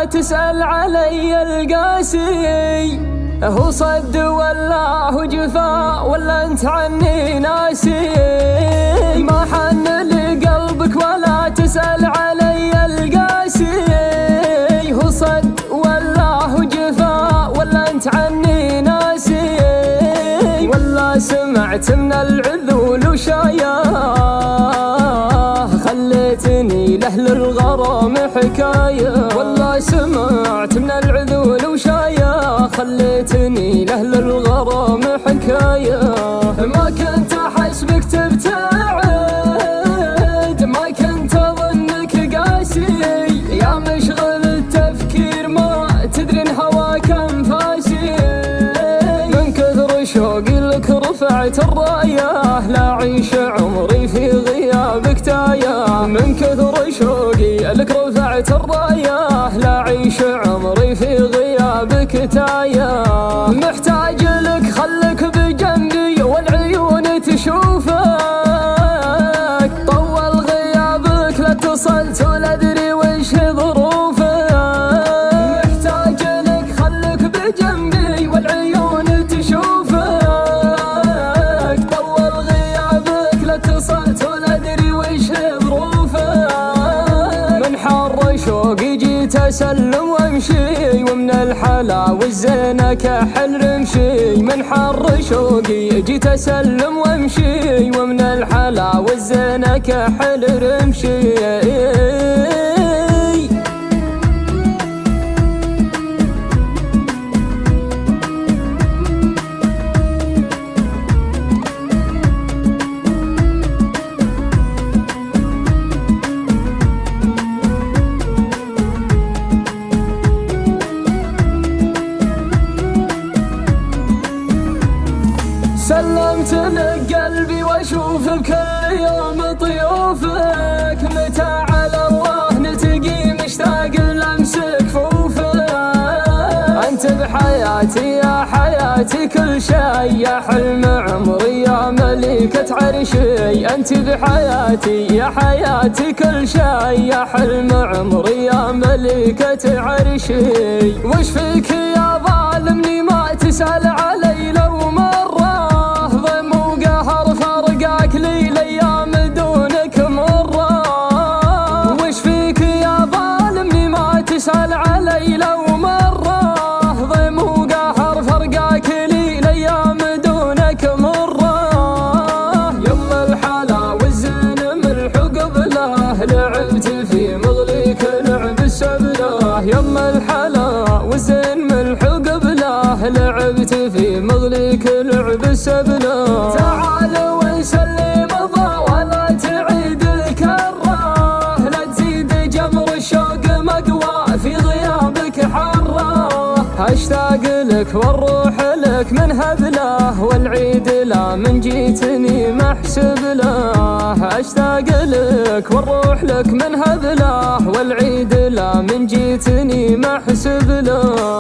ولا تسأل علي القاسي، هو صد ولا هو جفا ولا انت عني ناسي. ما حن لقلبك ولا تسأل علي القاسي، هو صد ولا هو جفا ولا انت عني ناسي. ولا سمعت من العذول وشاياه، خليتني لأهل الغرام حكاية. والله سمعت من العذول وشاياه، خليتني لأهل الغرام حكاية. ما كنت أحسبك تبتعد، ما كنت أظنك قاسي، يا مشغل التفكير ما تدري إن هواك أنفاسي. من كثر شوقي لك رفعت الراية، لا أعيش عمري في غيابك تايه. من كثر شوقي لك رفعت الراية، لا أعيش عمري في غيابك تايه. محتاج لك خلك بجنبي والعيون تشوفك، طول غيابك لا اتصلت ولا أدري وش ظروفك. محتاج لك خلك بجنبي والعيون تشوفك، طول غيابك لا اتصلت ولا أدري وش ظروفك. من حر شوقي جيت أسلم وامشي، ومن الحلا والزينة كحل رمشي. من حر شوقي جيت أسلم وامشي، ومن الحلا والزينة كحل رمشي. سلمت لك قلبي واشوف بكل يوم طيوفك، متى على الله نلتقي مشتاق لمسك كفوفك. انت بحياتي يا حياتي كل شي، يا حلم عمري يا ملكة عرشي. انت بحياتي يا حياتي كل شي، يا حلم عمري يا ملكة عرشي. وش فيك يا ظالمني ما تسأل علي لو مرة، فرقاك لي الأيام دونك مرة. وش فيك يا ظالمني ما تسأل علي لو مرة، ضيم وقهر فرقاك لي الأيام دونك مرة. يما الحلا والزين ملح قبله، لعبت في مغليك لعب السبله. يما الحلا والزين ملح قبله، لعبت في مغليك لعب السبله. تعال وسلم ضا ولا تعيد الكره، لا تزيد جمر الشوق مقوى في غيابك حره. اشتاق لك والروح لك من هبله، والعيد لا من جيتني محسب له. اشتاق لك والروح لك من هبله، والعيد لا من جيتني محسب له.